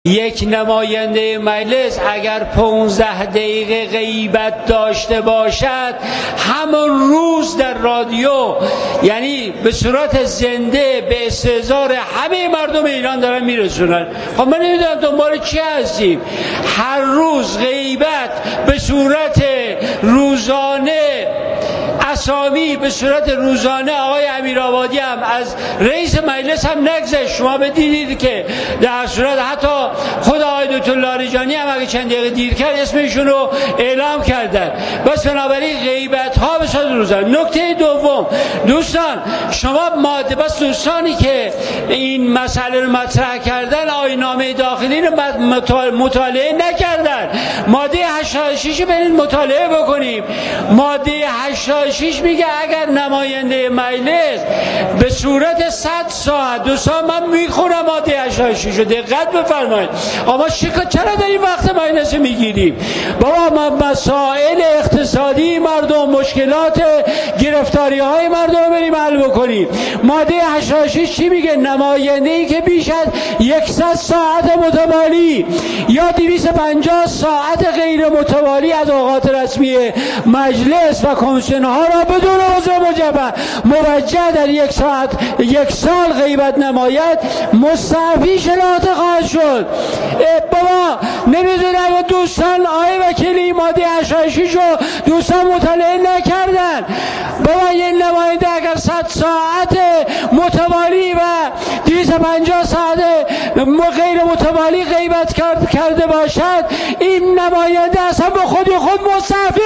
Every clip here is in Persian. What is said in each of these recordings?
یک نماینده مجلس اگر 15 دقیقه غیبت داشته باشد همون روز در رادیو، یعنی به صورت زنده به استحضار همه مردم ایران دارن میرسونن. خب من نمیدونم دنبال چی هستیم. هر روز غیبت به صورت روزانه، اسامی به صورت روزانه. آقای امیرآبادی هم از رئیس مجلس هم نگذشت. شما بدیدید که در صورت حتی خود آقای دکتر لاریجانی هم اگه چند دقیقه دیر کرد اسمشون رو اعلام کردن. بس بنابراین غیبت ها به صورت روزانه. نکته دوم دوستان، شما ماده، بس دوستانی که این مسئله رو مطرح کردن آیین‌نامه داخلی رو مطالعه نکردن. ماده 86 برید مطالعه بکنیم. ماده 86 میگه اگر نماینده مجلس به صورت 100 ساعت، دوستان من میخونم ماده 86 رو دقت بفرمایید. اما چرا در این وقت مجلس میگیریم؟ بابا ما مسائل اقتصادی مردم، مشکلات گرفتاری های مردم بریم حل بکنیم. ماده 86 چی میگه؟ نماینده ای که بیش از 100 ساعت متوالی یا 250 ساعت غیر متوالی از اوقات رسمی مجلس و کمیسیون ها را بدون عذر موجه در 1 سال غیبت نماید مستعفی شناخته خواهد شد. بابا نمیدونم دوستان آقای وکیلی ماده 86 رو دوستان مطالعه نکردن. بابا یه نماینده اگر 100 ساعت متوالی و 250 ساعت غیر متوالی غیبت کرده باشد، این نماینده اصلا به خودی خود مستعفی،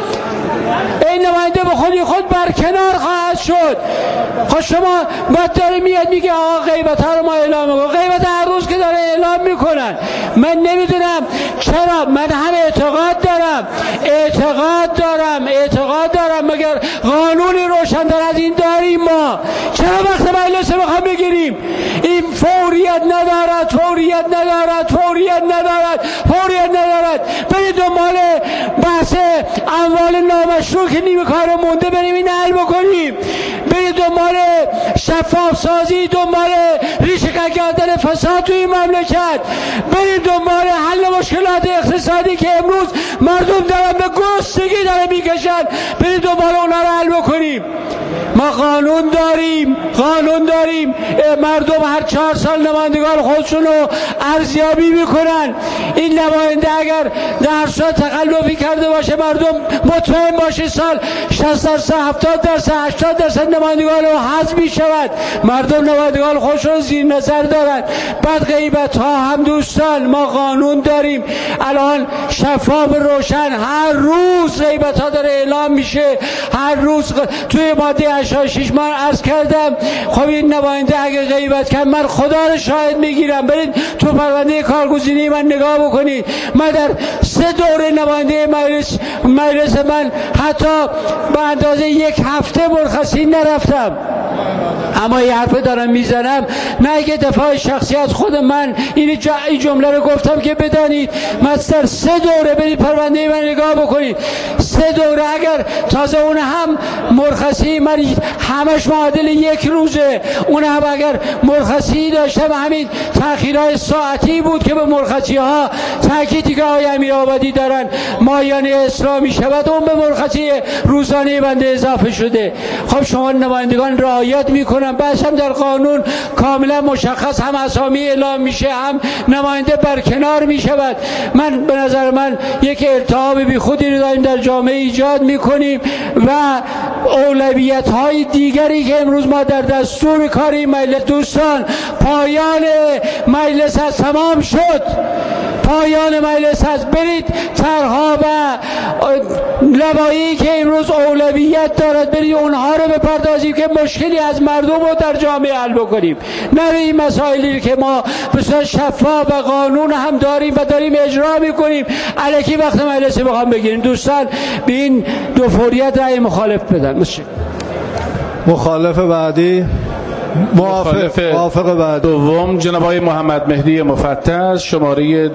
این نماینده به خودی خود برکنار خواهد شد. خب شما بعد داره میاد میگه آقا غیبت ها رو ما اعلام میکنم. غیبت هر روز که داره اعلام میکنن. من نمیدونم چرا. من هم اعتقاد دارم مگر قانونی روشن‌تر از این داریم ما؟ چرا وقت مجلس بخوام بگیریم؟ این فوریت ندارد. برید دنبال بحث اموال نامشروع که نیمه کار مونده بریم این حل بکنیم. برید دنبال شفاف سازی، دنبال ریشه کردن فساد توی این مملکت. برید دنبال حل مشکلات اقتصادی که امروز مردم دارن به گرسنگی دارن میکشن. برید دنبال اونا رو حل بکنیم. ما قانون داریم. مردم هر 4 سال نمایندگان خودشون رو ارزیابی میکنن. این نماینده اگر در صورت تقلبی کرده باشه مردم مطمئن باشه سال 60%، 70%، 80% نمایندگان رو حذف میشود. مردم نمایندگان خودشون رو زیر نظر دارن. بعد غیبت ها هم دوستان ما قانون داریم الان شفاف روشن. هر روز غیبت ها داره اعلام میشه. هر روز توی ماده 86 من عرض کردم. خب این نماینده اگه غیبت کرد من خدا رو شاهد میگیرم. برید تو پرونده کارگزینی من نگاه بکنید. من در 3 دوره نماینده مجلس من حتی به اندازه 1 هفته مرخصی نرفتم. اما یه حرف دارم میزنم نه که دفاع شخصی از خود من این جمله رو گفتم که بدانید من در 3 دوره برید پرونده من نگاه بکنید. 3 دوره اگر تازه اون هم مرخصی من همش معادل 1 روزه. اون هم اگر مرخصی داشتم همین تأخیرهای ساعتی بود که به مرخصی ها تأکیدی که آقای امیرآبادی دارن مایانه اسلامی شود اون به مرخصی روزانه بنده اضافه شده. خب شما نمایندگان رعایت میکنن. بس هم در قانون کاملا مشخص هم اسامی اعلام میشه هم نماینده برکنار میشود. من به نظر من یک التهاب بی خودی رو داریم در جامعه ایجاد میکنیم و اولویت های دیگری که امروز ما در دستور کار این مجلس دوستان پایان مجلس هست، تمام شد. پایان مجلس هست. برید طرحها و لوایحی که امروز اولویت دارد برید اونها رو بپردازیم که مشکلی از مردم رو در جامعه حل بکنیم. نه این مسائلی که ما به صورت شفاف و قانون هم داریم و داریم اجرا میکنیم الکی وقت مجلس بخوام بگیریم. دوستان به این دو فوریت رأی مخالف بدن. مخالف بعدی. موافق بعد دوم جناب آقای محمد مهدی مفتح شماره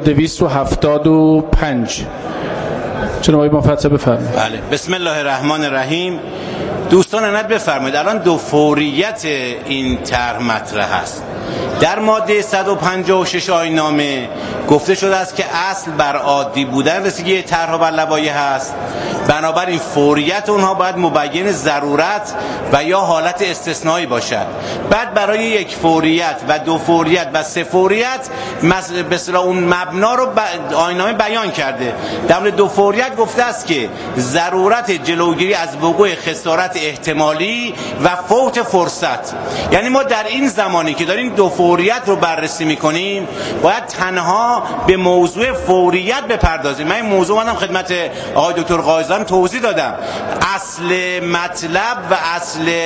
275. جناب آقای مفتح بفرمایید. بله بسم الله الرحمن الرحیم. دوستان عنایت بفرمایید الان دو فوریت این طرح مطرح است. در ماده 156 آیین‌نامه گفته شده است که اصل بر عادی بودن رسیدگی طرح و لوایح هست، بنابراین فوریت اونها باید مبین ضرورت و یا حالت استثنایی باشد. بعد برای یک فوریت و دو فوریت و سه فوریت به اصطلاح اون مبنا رو آیین‌نامه بیان کرده. در مورد دو فوریت گفته است که ضرورت جلوگیری از وقوع خسارت احتمالی و فوت فرصت. یعنی ما در این زمانی که داریم دو فوریت رو بررسی می‌کنیم باید تنها به موضوع فوریت بپردازیم. من این موضوع منم خدمت آقای دکتر قائزان توضیح دادم. اصل مطلب و اصل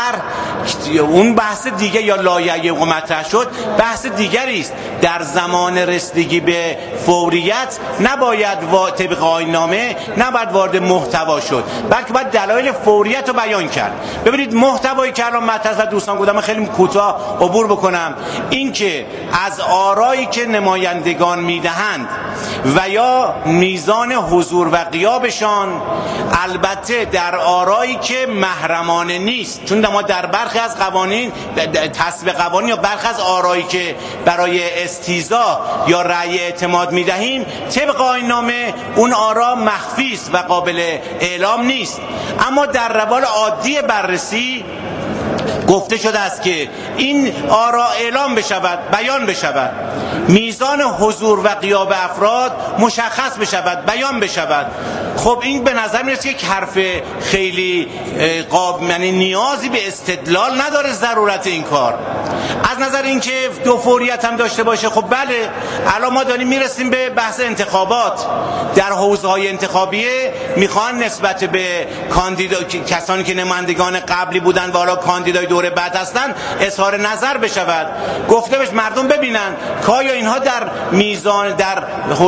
طرح اون بحث دیگه یا لایحه مطرح شد بحث دیگری است. در زمان رسیدگی به فوریت نباید طبق آیین‌نامه نباید وارد محتوا شد، بلکه باید دلایل فوریت رو بیان کرد. ببینید محتوایی که الان مطرح دوستان گفتم خیلی کوتاه عبور بکنم. این که از آرایی که نمایندگان میدهند و یا میزان حضور و غیابشان، البته در آرایی که محرمانه نیست، چون ما در برخی از قوانین تصویب قوانین یا برخی از آرایی که برای استیضاح یا رأی اعتماد میدهیم طبق آیین‌نامه اون آرا مخفی است و قابل اعلام نیست، اما در روال عادی بررسی گفته شده است که این آرا اعلام بشود، بیان بشود، میزان حضور و غیاب افراد مشخص بشود، بیان بشود. خب این به نظر میرسه که حرف خیلی یعنی نیازی به استدلال نداره ضرورت این کار. از نظر اینکه دو فوریت هم داشته باشه، خب بله، الان ما داریم میرسیم به بحث انتخابات. در حوزه‌های انتخابیه میخوان نسبت به کسانی که نمایندگان قبلی بودن و حالا کاندیدای دوره بعد هستن اظهار نظر بشود، گفته بشه مردم ببینن که آیا اینها در میزان در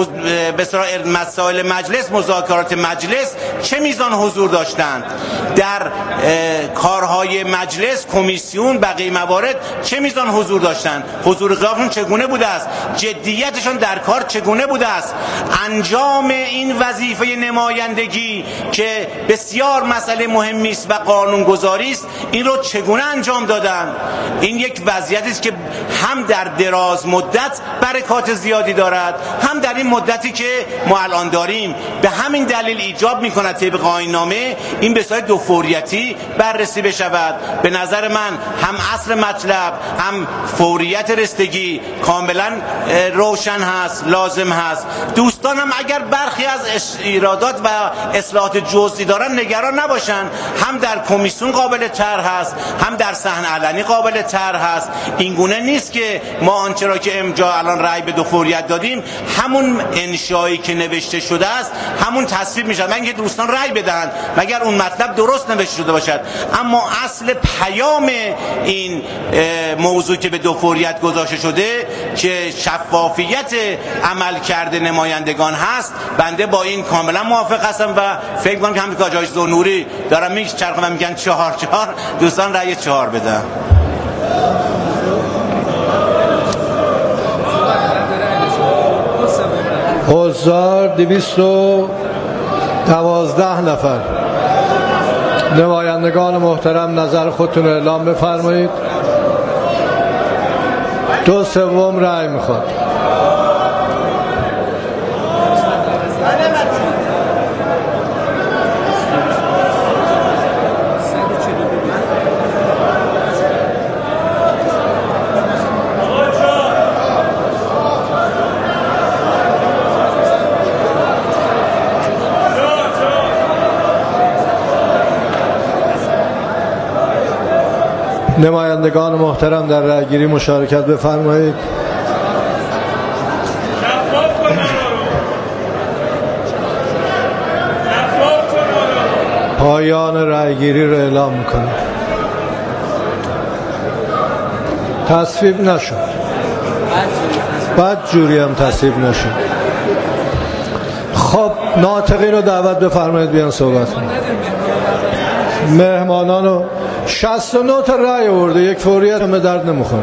مسائل مجلس، مذاکرات مجلس چه میزان حضور داشتند، در کارهای مجلس، کمیسیون، بقیه موارد چه میزان حضور داشتند، حضور غیابشون چگونه بوده است، جدیتشون در کار چگونه بوده است، انجام این وظیفه نمایندگی که بسیار مسئله مهمی است و قانونگذاری است این رو چگونه انجام دادن. این یک وضعیتی است که هم در دراز مدت برکات زیادی دارد، هم در این مدتی که ما الان داریم. به همین دلیل ایجاب می‌کند طبق آیین‌نامه این به صورت دو فوریتی بررسی بشود. به نظر من هم اصل مطلب هم فوریت رسیدگی کاملا روشن هست، لازم هست. دوستانم اگر برخی از ایرادات و اصلاحات جزئی دارن نگران نباشن، هم در کمیسیون قابل طرح هست، هم در صحن علنی قابل طرح هست. این گونه نیست که ما آنچه را که امجا الان رأی به دو فوریت دادیم همون انشایی که نوشته شده است همون تصویب میشه. من که دوستان رأی بدن مگر اون مطلب درست نوشته شده باشد، اما اصل پیام این موضوع که به دو فوریت گذاشته شده که شفافیت عمل کرده نمایندگان هست، بنده با این کاملا موافق هستم و فکر می‌کنم که همین که آقای زنوری دارم میچرخم و میگن 4-4 دوستان رأی 4 بدن. حضار 212 نفر. نمایندگان محترم نظر خودتون اعلام بفرمایید. 2/3 رأی میخواد. نمایندگان محترم در رأیگیری مشارکت بفرمایید. پایان رأیگیری را اعلام میکنم. تصویب نشد. بد جوری هم تصویب نشد. خب ناطقین رو دعوت بفرمایید بیان صحبت کنید. مهمانانو 69 تا رأی آورده، یک فوریت هم به درد نمیخوره.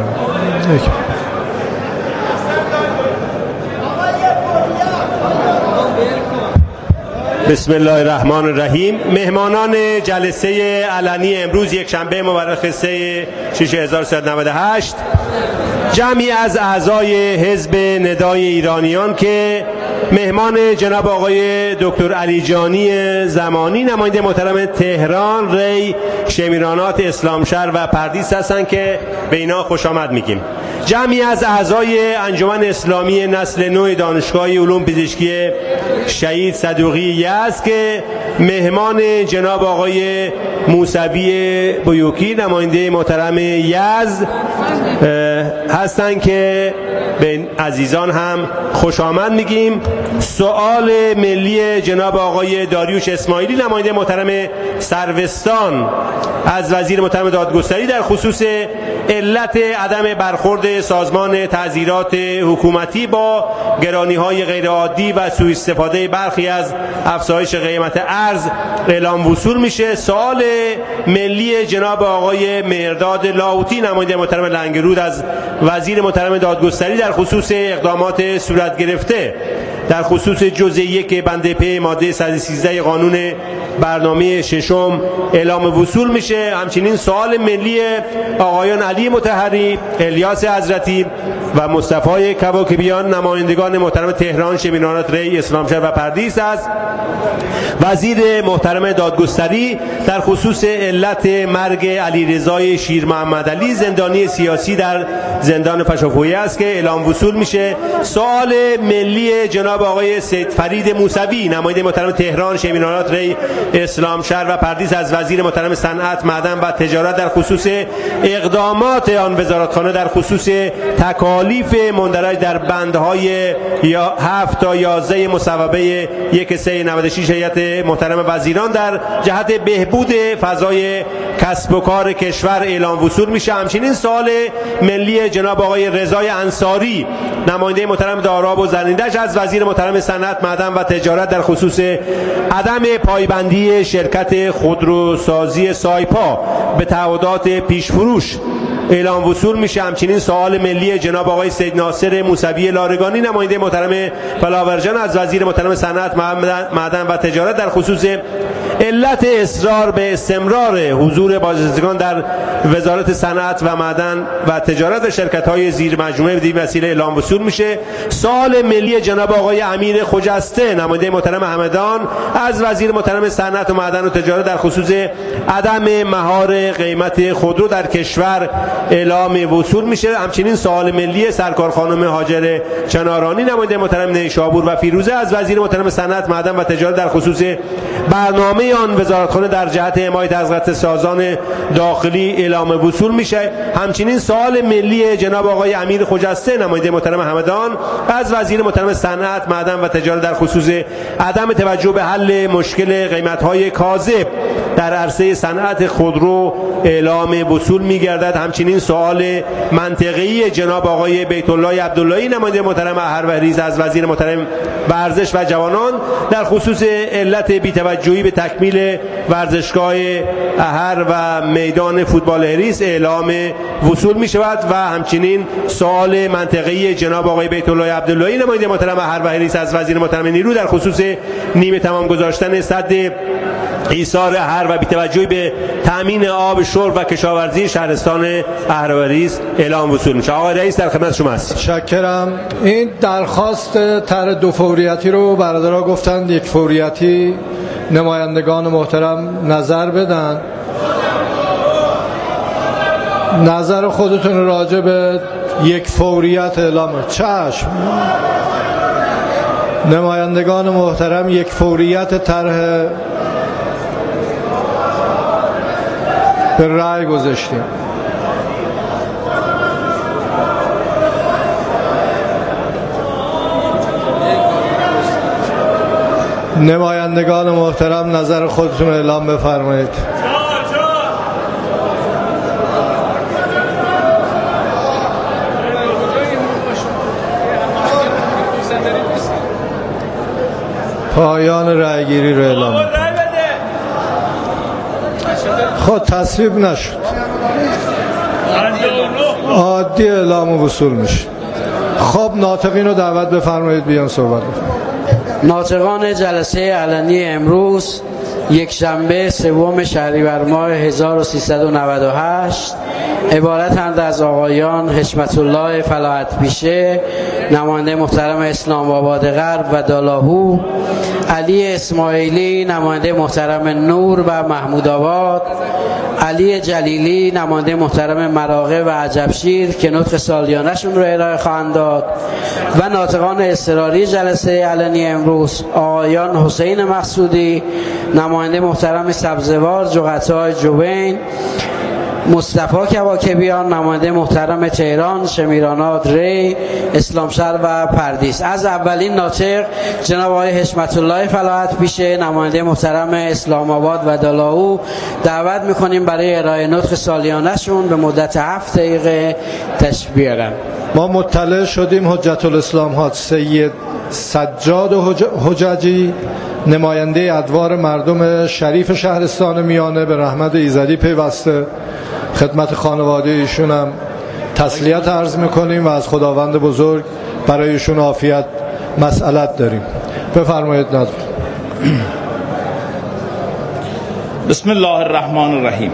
بسم الله الرحمن الرحیم. مهمانان جلسه علنی امروز یک شنبه مورخ 3/6/1398 جمعی از اعضای حزب ندای ایرانیان که مهمان جناب آقای دکتر علی جانی زمانی نماینده محترم تهران، ری، شمیرانات، اسلامشهر و پردیس هستند که به اینا خوش آمد میگیم. جمعی از اعضای انجمن اسلامی نسل نو دانشگاه علوم پزشکی شهید صدوقی یزد که مهمان جناب آقای موسوی بیوکی نماینده محترم یزد هستند که به عزیزان هم خوش آمد میگیم. سوال ملی جناب آقای داریوش اسماعیلی نماینده محترم سروستان از وزیر محترم دادگستری در خصوص علت عدم برخورد سازمان تعزیرات حکومتی با گرانی‌های غیرعادی و سوء استفاده برخی از افزایش قیمت ارز اعلام وصول میشه. سوال ملی جناب آقای مهرداد لاهوتی نماینده محترم لنگرود از وزیر محترم دادگستری در خصوص اقدامات صورت گرفته در خصوص جزء 1 بند پ ماده 113 قانون برنامه ششم اعلام وصول میشه. همچنین سوال ملی آقایان علی مطهری، الیاس حضرتی و مصطفی کواکبیان نمایندگان محترم تهران، شمیرانات، ری، اسلامشهر و پردیس است. وزیر محترم دادگستری در خصوص علت مرگ علیرضا شیر محمد علی زندانی سیاسی در زندان فشافویه است که اعلام وصول میشه. سوال ملی جناب آقای سید فرید موسوی نماینده محترم تهران، شمیرانات، ری، اسلامشهر و پردیس از وزیر محترم صنعت، معدن و تجارت در خصوص اقدامات آن وزارتخانه در خصوص تکالیف مندرج در بندهای 7 تا 11 مصوبه 1396 هیئت محترم وزیران در جهت بهبود فضای کسب و کار کشور اعلام وصول میشه. همچنین سوال ملی جناب آقای رضای انصاری نماینده محترم داراب و زرندش از وزیر محترم صنعت، معدن و تجارت در خصوص عدم پایبندی شرکت خودروسازی سایپا به تعهدات پیشفروش اعلام وصول میشه. همچنین سوال ملی جناب آقای سید ناصر موسوی لارگانی نماینده محترم فلاورجان از وزیر محترم صنعت، معدن و تجارت در خصوص علت اصرار به استمرار حضور بازرسان در وزارت صنعت و معدن و تجارت و شرکت‌های زیر مجموعه بدین وسیله اعلام وصول میشه. سوال ملی جناب آقای امیر خجسته نماینده محترم همدان از وزیر محترم صنعت و معدن و تجارت در خصوص عدم مهار قیمت خودرو در کشور اعلام وصول میشه. همچنین سوال ملی سرکار خانم هاجر چنارانی نماینده محترم نیشابور و فیروزه از وزیر محترم صنعت، معدن و تجارت در خصوص برنامه آن وزارتخانه در جهت حمایت از سازان داخلی اعلام وصول میشه. همچنین سوال ملی جناب آقای امیر خجسته نماینده محترم همدان از وزیر محترم صنعت، معدن و تجارت در خصوص عدم توجه به حل مشکل قیمت‌های کاذب در عرصه صنعت خودرو اعلام وصول میگردد. همچنین سوال منطقه‌ای جناب آقای بیت الله عبداللهی نماینده محترم اهر از وزیر محترم ورزش و جوانان در خصوص علت بی‌توجهی به تکمیل ورزشگاه اهر و میدان فوتبال هریس اعلام وصول می شود. و همچنین سوال منطقه‌ای جناب آقای بیت الله عبداللهی نماینده محترم اهر و هریس از وزیر محترم نیرو در خصوص نیمه تمام گذاشتن سد ایثار اهر و بی‌توجهی به تامین آب شرب و کشاورزی شهرستان اهر و هریس اعلام وصول میشه. آقای رئیس در خدمت شما هستم. متشکرم. این درخواست طرح 2 فوریتی رو برادرها گفتند 1 فوریتی نمایندگان محترم نظر بدن. نظر خودتون راجع به 1 فوریت اعلام. چشم. نمایندگان محترم 1 فوریت طرح به رأی گذاشتیم. نمایندگان محترم نظر خودتون اعلام بفرمایید. پایان رأیگیری رو اعلام. خود تصویب نشد. عادی اعلام وصول میشه. خب ناطقین رو دعوت بفرمایید بیان صحبت بکنید. ناطقان جلسه علنی امروز یکشنبه 3 شهریور ماه 1398 عبارتند از آقایان حشمت الله فلاحت پیشه، نماینده محترم اسلام آباد غرب و دالاهو، علی اسماعیلی نماینده محترم نور و محمود آباد، علی جلیلی نماینده محترم مراغه و عجبشیر که نطق سالیانشون رو ارائه خواهند داد و ناطقان اضطراری جلسه علنی امروز آقایان حسین مقصودی نماینده محترم سبزوار جغتای جوین، مصطفی کواکبیان نماینده محترم تهران، شمیرانات ری، اسلامشهر و پردیس. از اولین ناطق جناب آقای حشمت الله فلاحت پیشه نماینده محترم اسلام آباد و دالاهو دعوت میکنیم برای ارائه نطق سالیانشون به مدت 7 دقیقه تشریف بیارن. ما مطلع شدیم حجت الاسلام ها سید سجاد حججی نماینده ادوار مردم شریف شهرستان میانه به رحمت ایزدی پیوسته، خدمت خانواده ایشون هم تسلیت عرض میکنیم و از خداوند بزرگ برای ایشون عافیت مسئلت داریم. بفرمایید نظر. بسم الله الرحمن الرحیم.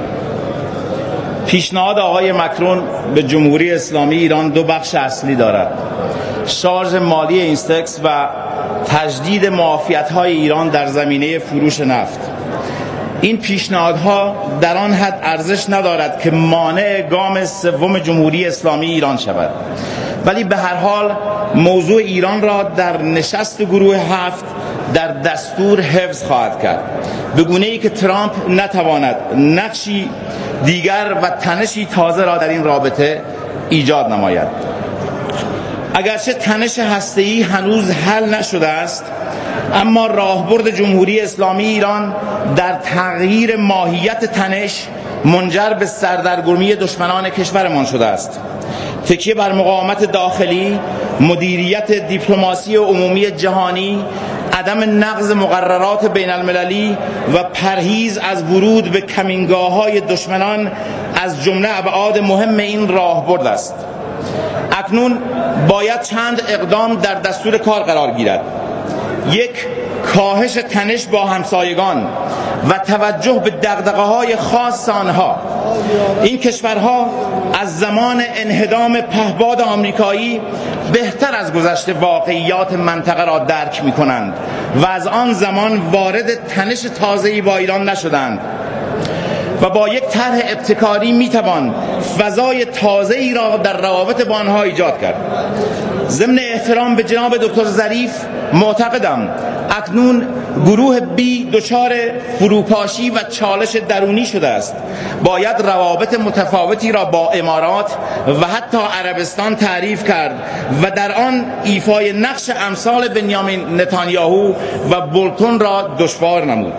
پیشنهاد آقای مکرون به جمهوری اسلامی ایران دو بخش اصلی دارد: شارژ مالی اینستکس و تجدید معافیت‌های ایران در زمینه فروش نفت. این پیشنهادها در آن حد ارزش ندارد که مانع گام سوم جمهوری اسلامی ایران شود، ولی به هر حال موضوع ایران را در نشست گروه 7 در دستور حفظ خواهد کرد، به گونه‌ای که ترامپ نتواند نقشی دیگر و تنشی تازه را در این رابطه ایجاد نماید. اگرچه تنش هسته‌ای هنوز حل نشده است، اما راهبرد جمهوری اسلامی ایران در تغییر ماهیت تنش منجر به سردرگمی دشمنان کشورمان شده است. تکیه بر مقاومت داخلی، مدیریت دیپلماسی عمومی جهانی، عدم نقض مقررات بین المللی و پرهیز از ورود به کمینگاه‌های دشمنان از جمله ابعاد مهم این راهبرد است. اکنون باید چند اقدام در دستور کار قرار گیرد: یک، کاهش تنش با همسایگان و توجه به دغدغه‌های خاص آنها. این کشورها از زمان انهدام پهپاد آمریکایی بهتر از گذشته واقعیات منطقه را درک می‌کنند و از آن زمان وارد تنش تازه‌ای با ایران نشدند و با یک طرح ابتکاری میتوان فضای تازه‌ای را در روابط با آنها ایجاد کرد. ضمن احترام به جناب دکتر ظریف معتقدم اکنون گروه بی دچار فروپاشی و چالش درونی شده است. باید روابط متفاوتی را با امارات و حتی عربستان تعریف کرد و در آن ایفای نقش امثال بنیامین نتانیاهو و بولتون را دشوار نمود.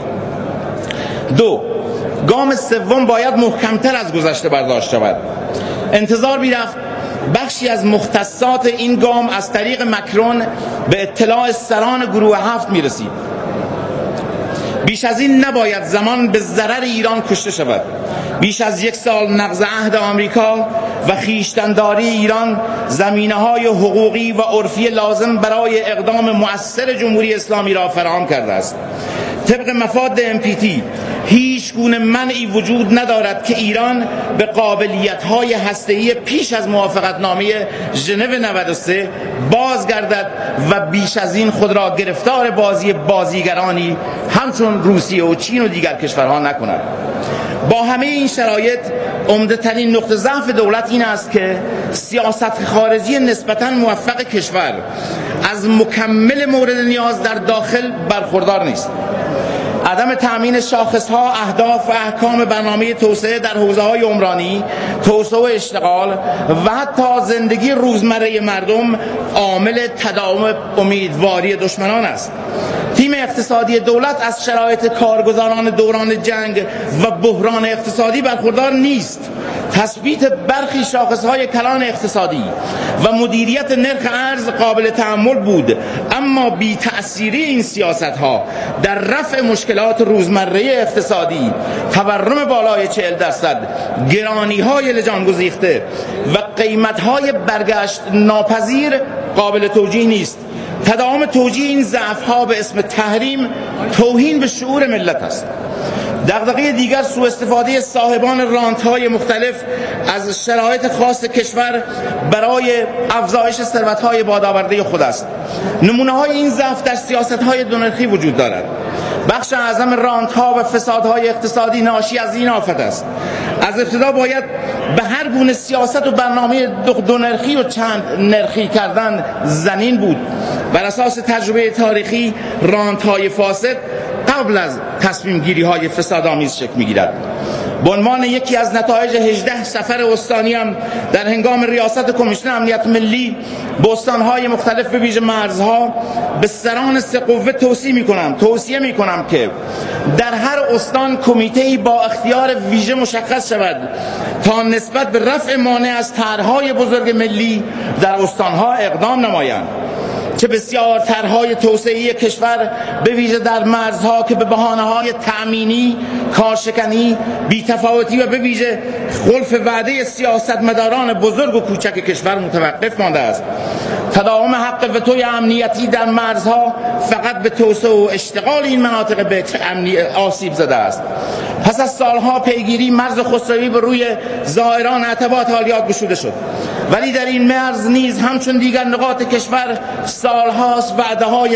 دو، گام سوم باید محکمتر از گذشته برداشت شود. انتظار می‌رفت بخشی از مختصات این گام از طریق مکرون به اطلاع سران گروه 7 می‌رسید. بیش از این نباید زمان به ضرر ایران کشته شود. بیش از 1 سال نقض عهد آمریکا و خویشتن‌داری ایران زمینه‌های حقوقی و عرفی لازم برای اقدام مؤثر جمهوری اسلامی را فراهم کرده است. طبق مفاد NPT هیچ گونه منعی وجود ندارد که ایران به قابلیت‌های هسته‌ای پیش از موافقتنامه ژنو 93 بازگردد و بیش از این خود را گرفتار بازی بازیگرانی همچون روسیه و چین و دیگر کشورها نکند. با همه این شرایط عمده‌ترین نقطه ضعف دولت این است که سیاست خارجی نسبتاً موفق کشور از مکمل مورد نیاز در داخل برخوردار نیست. عدم تأمین شاخص‌ها، اهداف و احکام برنامه توسعه در حوزه‌های عمرانی، توسعه و اشتغال و حتی زندگی روزمره مردم عامل تداوم امیدواری دشمنان است. تیم اقتصادی دولت از شرایط کارگزاران دوران جنگ و بحران اقتصادی برخوردار نیست. تثبیت برخی شاخص‌های کلان اقتصادی و مدیریت نرخ ارز قابل تأمل بود، اما بی تأثیری این سیاست‌ها در رفع مشکلات روزمره اقتصادی، تورم بالای 40%، گرانی‌های لجان گسیخته و قیمت‌های برگشت ناپذیر قابل توجیه نیست. تداوم توجیه این ضعف‌ها به اسم تحریم توهین به شعور ملت است. دغدغه دیگر سوء استفاده صاحبان رانت‌های مختلف از شرایط خاص کشور برای افزایش ثروت‌های بادآورده خود است. نمونه‌های این ضعف در سیاست‌های دونرخی وجود دارد. بخش اعظم رانت‌ها و فسادهای اقتصادی ناشی از این آفت است. از ابتدا باید به هر گونه سیاست و برنامه دونرخی و چند نرخی کردن زمین بود. بر اساس تجربه تاریخی رانت‌های فاسد قبل از تصمیم گیری های فسادآمیز شکل می‌گیرد. به عنوان یکی از نتایج 18 سفر استانیم در هنگام ریاست کمیسیون امنیت ملی به استان‌های مختلف به ویژه مرزها به سران سه قوه توصیه می‌کنم که در هر استان کمیته‌ای با اختیار ویژه مشخص شود تا نسبت به رفع مانع از طرح‌های بزرگ ملی در استان‌ها اقدام نمایند. چه بسیار طرح‌های توسعه‌ای کشور به ویژه در مرزها که به بهانه‌های تأمینی، کارشکنی، بی‌تفاوتی و به ویژه خلف وعده سیاستمداران بزرگ و کوچک کشور متوقف مانده است. تداوم حق وتوی امنیتی در مرزها فقط به توسعه و اشتغال این مناطق به آسیب زده است. پس از سالها پیگیری مرز خسروی به روی زائران عتبات حالیات گشوده شد، ولی در این مرز نیز همچون دیگر نقاط کشور سالهاست وعده‌های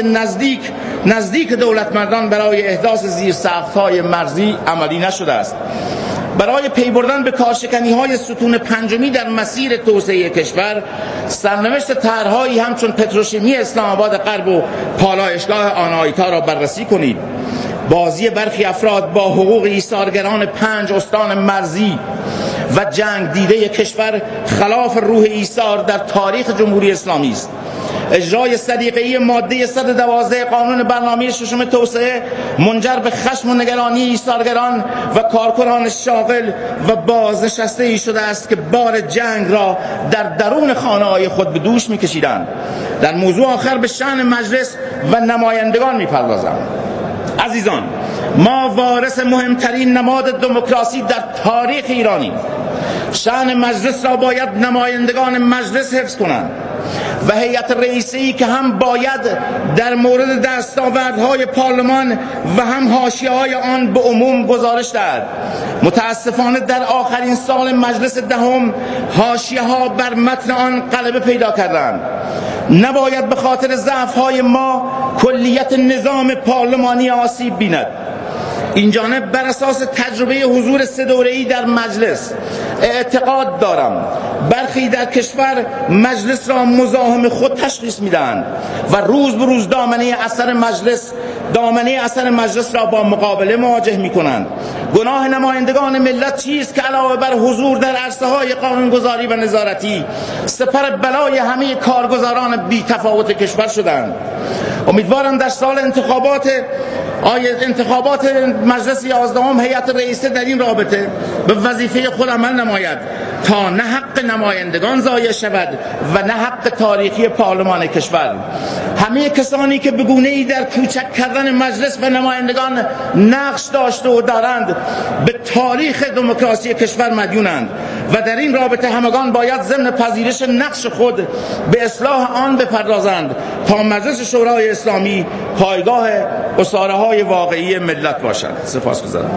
نزدیک دولتمردان برای احداث زیرساخت‌های مرزی عملی نشده است. برای پی بردن به کارشکنی‌های ستون پنجمی در مسیر توسعه کشور سرنوشت طرح‌هایی همچون پتروشیمی اسلام آباد غرب و پالایشگاه آناهیتا را بررسی کنید. بازی برخی افراد با حقوق ایثارگران 5 استان مرزی و جنگ دیده کشور خلاف روح ایثار در تاریخ جمهوری اسلامی است. اجرای سلیقه‌ای ماده 112 قانون برنامه ششم توسعه منجر به خشم و نگرانی ایثارگران و کارکنان شاغل و بازنشسته‌ای شده است که بار جنگ را در درون خانه‌های خود به دوش می‌کشیدند. در موضوع آخر به شأن مجلس و نمایندگان می‌پردازم. عزیزان، ما وارث مهمترین نماد دموکراسی در تاریخ ایرانی. شأن مجلس را باید نمایندگان مجلس حفظ کنند و هیئت رئیسه‌ای که هم باید در مورد دستاوردهای پارلمان و هم حاشیه‌های آن به عموم گزارش دهد. متاسفانه در آخرین سال مجلس دهم حاشیه‌ها بر متن آن غلبه پیدا کردند. نباید به خاطر ضعف‌های ما کلیت نظام پارلمانی آسیب بیند. این جانب بر اساس تجربه حضور 3 دوره‌ای در مجلس اعتقاد دارم برخی در کشور مجلس را مزاحم خود تشخیص میدهند و روز به روز دامنه اثر مجلس را با مقابله مواجه میکنند. گناه نمایندگان ملت چیست که علاوه بر حضور در عرصه‌های قانونگذاری و نظارتی سپر بلای همه کارگزاران بی تفاوت کشور شدند؟ امیدوارم در سال انتخابات مجلس 11 هیئت رئیسه در این رابطه به وظیفه خود عمل نماید تا نه حق نمایندگان ضایع شود و نه حق تاریخی پارلمان کشور. همه کسانی که به گونه‌ای در کوچک کردن مجلس و نمایندگان نقش داشته و دارند به تاریخ دموکراسی کشور مدیونند و در این رابطه همگان باید ضمن پذیرش نقش خود به اصلاح آن بپردازند تا مجلس شورای اسلامی پایگاه اساره‌های واقعی ملت باشد. سپاسگزارم.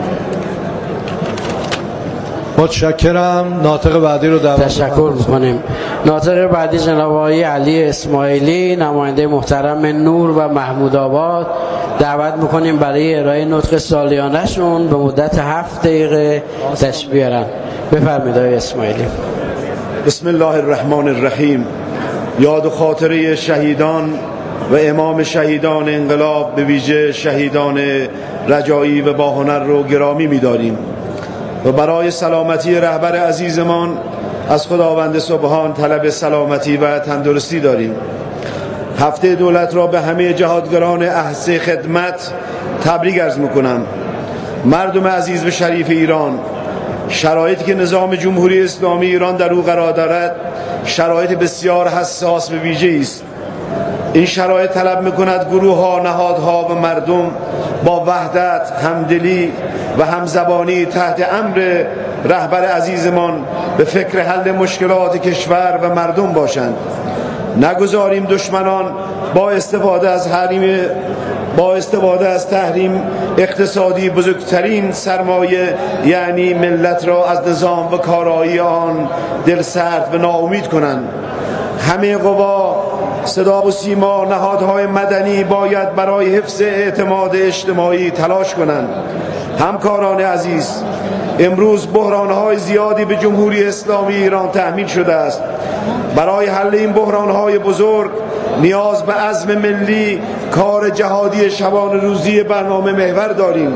متشکرم. ناطق بعدی رو دعوت تشکر می‌کنیم. ناطق بعدی جناب آقای علی اسماعیلی، نماینده محترم نور و محمود آباد، دعوت می‌کنیم برای ارائه نطق سالیانه‌شون به مدت 7 دقیقه تشریف بیارن. بفرمایید آقای اسماعیلی. بسم الله الرحمن الرحیم. یاد و خاطره شهیدان و امام شهیدان انقلاب به ویژه شهیدان رجایی و باهنر رو گرامی می‌داریم و برای سلامتی رهبر عزیزمان از خداوند سبحان طلب سلامتی و تندرستی داریم. هفته دولت را به همه جهادگران اهل خدمت تبریک عرض میکنم. مردم عزیز و شریف ایران، شرایطی که نظام جمهوری اسلامی ایران در او قرار دارد شرایط بسیار حساس و ویژه‌ای است. این شرایط طلب میکند گروه‌ها، نهادها و مردم با وحدت، همدلی و همزبانی تحت امر رهبر عزیزمان به فکر حل مشکلات کشور و مردم باشند. نگذاریم دشمنان با استفاده از تحریم اقتصادی بزرگترین سرمایه یعنی ملت را از نظام و کارایی آن دلسرد و ناامید کنند. همه قوا، صدا و سیما، نهادهای مدنی باید برای حفظ اعتماد اجتماعی تلاش کنند. همکاران عزیز، امروز بحرانهای زیادی به جمهوری اسلامی ایران تحمیل شده است. برای حل این بحرانهای بزرگ نیاز به عزم ملی، کار جهادی شبان روزی برنامه محور داریم.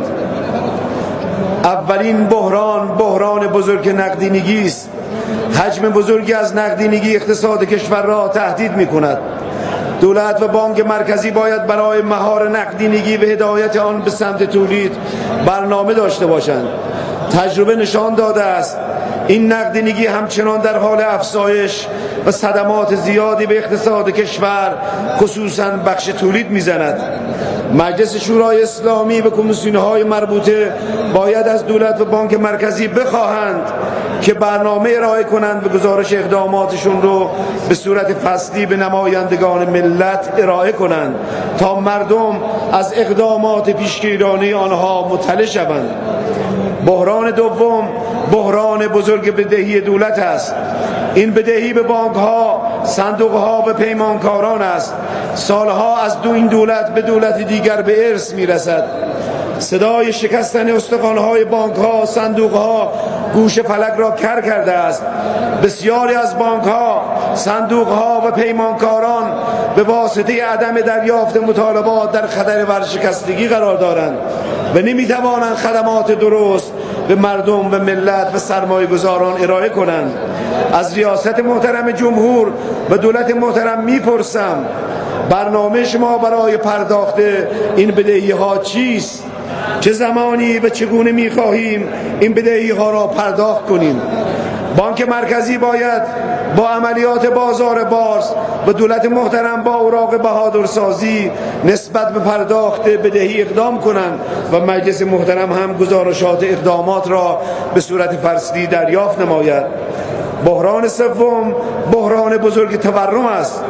اولین بحران بزرگ نقدینگی است. حجم بزرگی از نقدینگی اقتصاد کشور را تهدید می کند. دولت و بانک مرکزی باید برای مهار نقدینگی و هدایت آن به سمت تولید برنامه داشته باشند. تجربه نشان داده است این نقدینگی همچنان در حال افزایش و صدمات زیادی به اقتصاد کشور خصوصاً بخش تولید میزند. مجلس شورای اسلامی و کمیسیون‌های مربوطه باید از دولت و بانک مرکزی بخواهند که برنامه ارائه کنند و گزارش اقداماتشون رو به صورت فصلی به نمایندگان ملت ارائه کنند تا مردم از اقدامات پیشگیرانه آنها مطلع شوند. بحران دوم بحران بزرگ بدهی دولت است. این بدهی به بانک‌ها، صندوق‌ها و پیمانکاران است. سالها از این دولت به دولت دیگر به ارث می‌رسد. صدای شکستن استخوان‌های بانک‌ها، صندوق‌ها گوش فلک را کر کرده است. بسیاری از بانک‌ها، صندوق‌ها و پیمانکاران به واسطه عدم دریافت مطالبات در خطر ورشکستگی قرار دارند و نمی‌توانند خدمات درست به مردم و ملت و سرمایه‌گذاران ارائه کنند. از ریاست محترم جمهور و دولت محترم میپرسم برنامه شما برای پرداخت این بدهی‌ها چیست؟ چه زمانی و چگونه می‌خواهیم این بدهی‌ها را پرداخت کنیم؟ بانک مرکزی باید با عملیات بازار بارز و دولت محترم با اوراق بهادرسازی نسبت به پرداخت بدهی اقدام کنند و مجلس محترم هم گزارشات اقدامات را به صورت فصلی دریافت نماید. بحران سوم بحران بزرگ تورم است.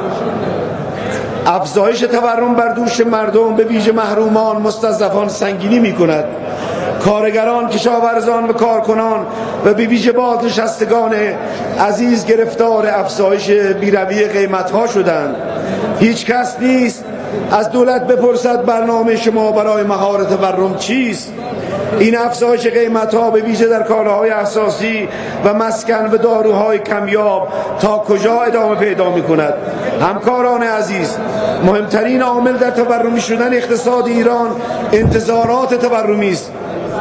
افزایش تورم بر دوش مردم به ویژه محرومان، مستضعفان سنگینی می کند. کارگران، کشاورزان و کارکنان و به ویژه بازنشستگان عزیز گرفتار افزایش بیروی قیمت‌ها شدند. هیچ کس نیست از دولت بپرسد برنامه شما برای مهار تورم چیست؟ این افزایش قیمت‌ها به ویژه در کالاهای اساسی و مسکن و داروهای کمیاب تا کجا ادامه پیدا می‌کند؟ همکاران عزیز، مهمترین عامل در تورمی شدن اقتصاد ایران انتظارات تورمی است.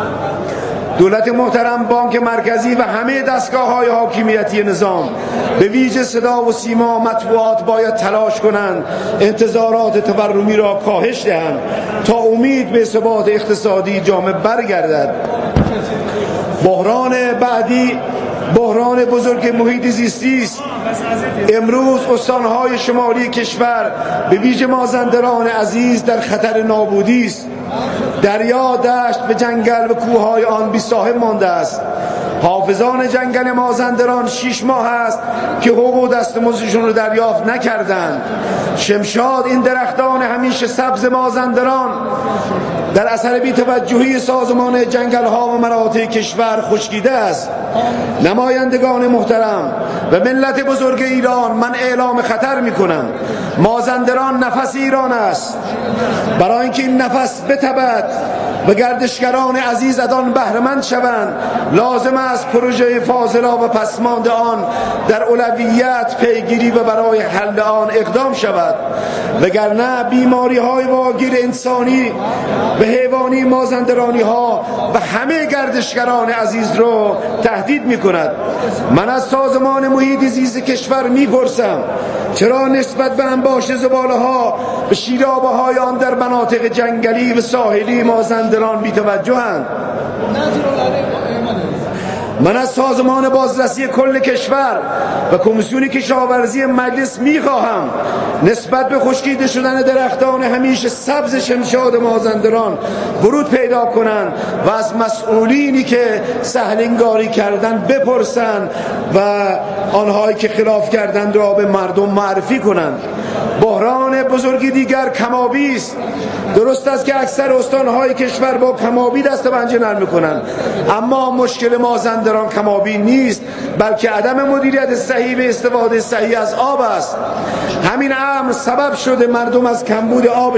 دولت محترم، بانک مرکزی و همه دستگاه‌های حاکمیتی نظام به ویژه صدا و سیما، مطبوعات باید تلاش کنند انتظارات تورمی را کاهش دهند تا امید به ثبات اقتصادی جامعه برگردد. بحران بعدی بحران بزرگ محیط زیستی است. امروز استان‌های شمالی کشور به ویژه مازندران عزیز در خطر نابودی است. دریا، دشت و جنگل و کوههای آن بی صاحب مانده است. حافظان جنگل مازندران 6 ماه است که حقوق دستمزدشون رو دریافت نکردند. شمشاد، این درختان همیشه سبز مازندران، در اثر بی‌توجهی سازمان جنگل‌ها و مناطق کشور خشکیده است. نمایندگان محترم و ملت بزرگ ایران، من اعلام خطر می‌کنم. مازندران نفس ایران است. برای اینکه این نفس بتبد و گردشگران عزیز از آن بهره‌مند شوند، لازم است پروژه فاضلا و پسماند آن در اولویت پیگیری و برای حل آن اقدام شود، وگرنه بیماری‌های واگیر انسانی و حیوانی مازندرانی‌ها و همه گردشگران عزیز را تهدید می‌کند. من از سازمان محیط زیست کشور می‌پرسم چرا نسبت به انباشت زباله‌ها به شیرابه‌های آن در مناطق جنگلی و ساحلی مازندران بی‌توجه‌اند؟ من از سازمان بازرسی کل کشور و کمیسیون کشاورزی مجلس میخواهم نسبت به خشکیده شدن درختان همیشه سبز شمشاد مازندران ورود پیدا کنند و از مسئولینی که سهلنگاری کردن بپرسند و آنهایی که خلاف کردند را به مردم معرفی کنند. بحران بزرگی دیگر کمابی است. درست است که اکثر استانهای کشور با کمابی دست پنجه نرم میکنند، اما مشکل مازندران کمابی نیست، بلکه عدم مدیریت صحیح و استفاده صحیح از آب است. همین امر سبب شده مردم از کمبود آب